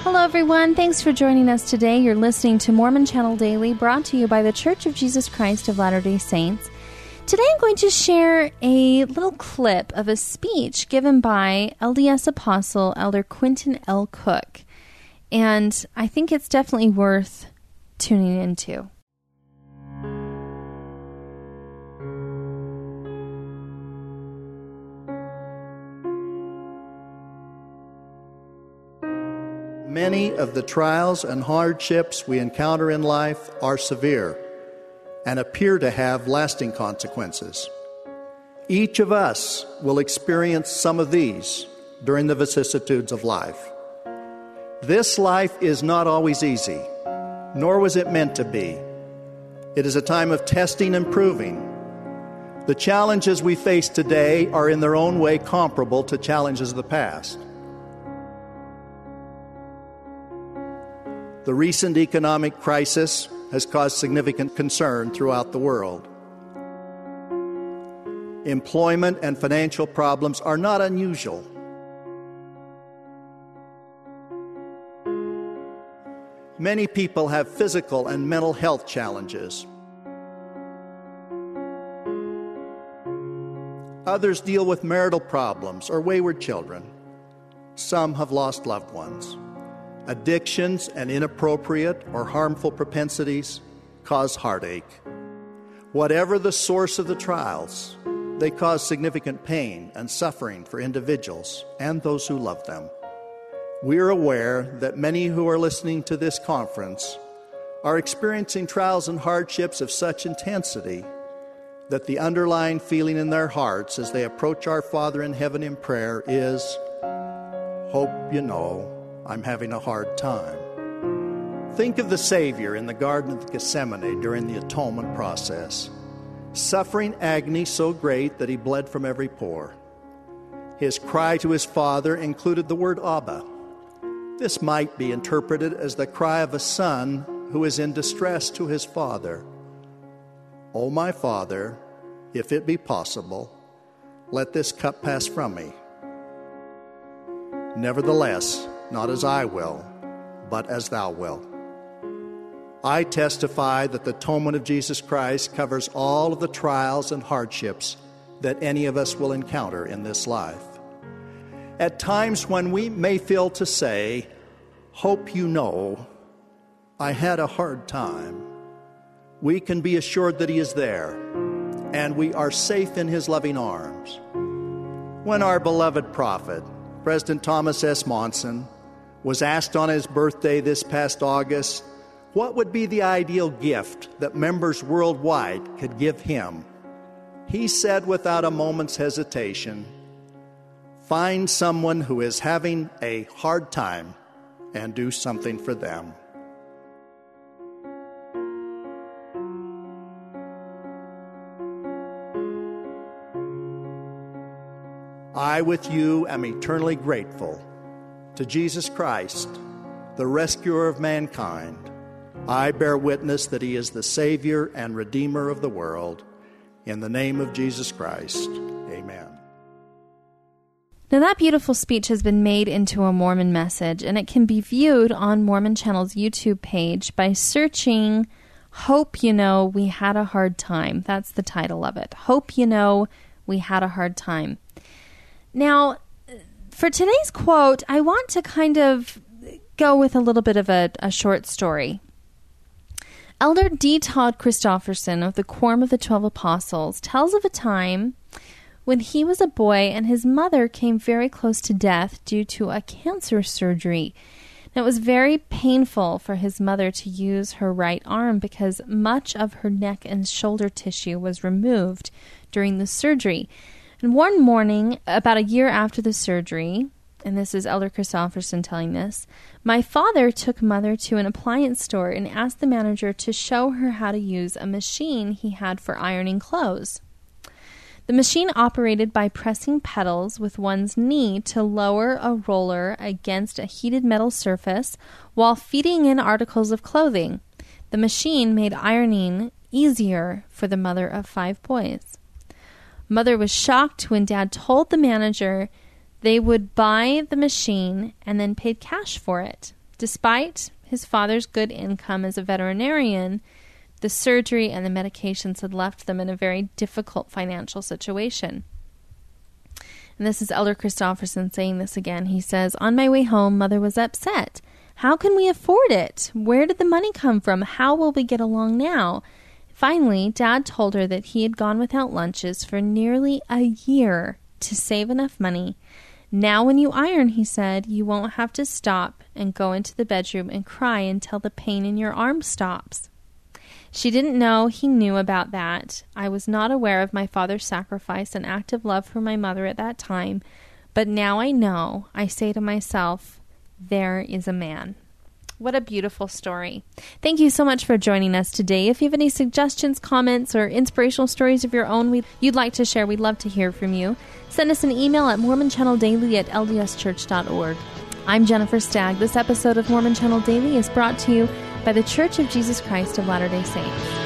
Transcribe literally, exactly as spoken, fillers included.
Hello, everyone. Thanks for joining us today. You're listening to Mormon Channel Daily, brought to you by The Church of Jesus Christ of Latter-day Saints. Today I'm going to share a little clip of a speech given by L D S Apostle Elder Quentin L. Cook, and I think it's definitely worth tuning into. Many of the trials and hardships we encounter in life are severe and appear to have lasting consequences. Each of us will experience some of these during the vicissitudes of life. This life is not always easy, nor was it meant to be. It is a time of testing and proving. The challenges we face today are in their own way comparable to challenges of the past. The recent economic crisis has caused significant concern throughout the world. Employment and financial problems are not unusual. Many people have physical and mental health challenges. Others deal with marital problems or wayward children. Some have lost loved ones. Addictions and inappropriate or harmful propensities cause heartache. Whatever the source of the trials, they cause significant pain and suffering for individuals and those who love them. We are aware that many who are listening to this conference are experiencing trials and hardships of such intensity that the underlying feeling in their hearts as they approach our Father in heaven in prayer is, "Hope you know I'm having a hard time." Think of the Savior in the Garden of Gethsemane during the atonement process, suffering agony so great that he bled from every pore. His cry to his Father included the word Abba. This might be interpreted as the cry of a son who is in distress to his father. "O my Father, if it be possible, let this cup pass from me. Nevertheless, not as I will, but as thou wilt." I testify that the atonement of Jesus Christ covers all of the trials and hardships that any of us will encounter in this life. At times when we may feel to say, "Hope you know, I had a hard time," we can be assured that he is there, and we are safe in his loving arms. When our beloved prophet, President Thomas S. Monson, was asked on his birthday this past August what would be the ideal gift that members worldwide could give him, he said without a moment's hesitation, "Find someone who is having a hard time and do something for them." I, with you, am eternally grateful to Jesus Christ, the rescuer of mankind. I bear witness that he is the Savior and Redeemer of the world. In the name of Jesus Christ, amen. Now, that beautiful speech has been made into a Mormon message, and it can be viewed on Mormon Channel's YouTube page by searching "Hope You Know We Had a Hard Time." That's the title of it. "Hope You Know We Had a Hard Time." Now, for today's quote, I want to kind of go with a little bit of a, a short story. Elder D. Todd Christofferson of the Quorum of the Twelve Apostles tells of a time when he was a boy and his mother came very close to death due to a cancer surgery. And it was very painful for his mother to use her right arm because much of her neck and shoulder tissue was removed during the surgery. And one morning, about a year after the surgery, and this is Elder Christofferson telling this, my father took Mother to an appliance store and asked the manager to show her how to use a machine he had for ironing clothes. The machine operated by pressing pedals with one's knee to lower a roller against a heated metal surface while feeding in articles of clothing. The machine made ironing easier for the mother of five boys. Mother was shocked when Dad told the manager they would buy the machine and then paid cash for it. Despite his father's good income as a veterinarian, the surgery and the medications had left them in a very difficult financial situation. And this is Elder Christofferson saying this again. He says, on my way home, Mother was upset. How can we afford it? Where did the money come from? How will we get along now? Finally, Dad told her that he had gone without lunches for nearly a year to save enough money. Now when you iron, he said, you won't have to stop and go into the bedroom and cry until the pain in your arm stops. She didn't know he knew about that. I was not aware of my father's sacrifice and active love for my mother at that time, but now I know. I say to myself, there is a man. What a beautiful story. Thank you so much for joining us today. If you have any suggestions, comments, or inspirational stories of your own we'd, you'd like to share, we'd love to hear from you. Send us an email at mormon channel daily at l d s church dot org. I'm Jennifer Stagg. This episode of Mormon Channel Daily is brought to you by the Church of Jesus Christ of Latter-day Saints.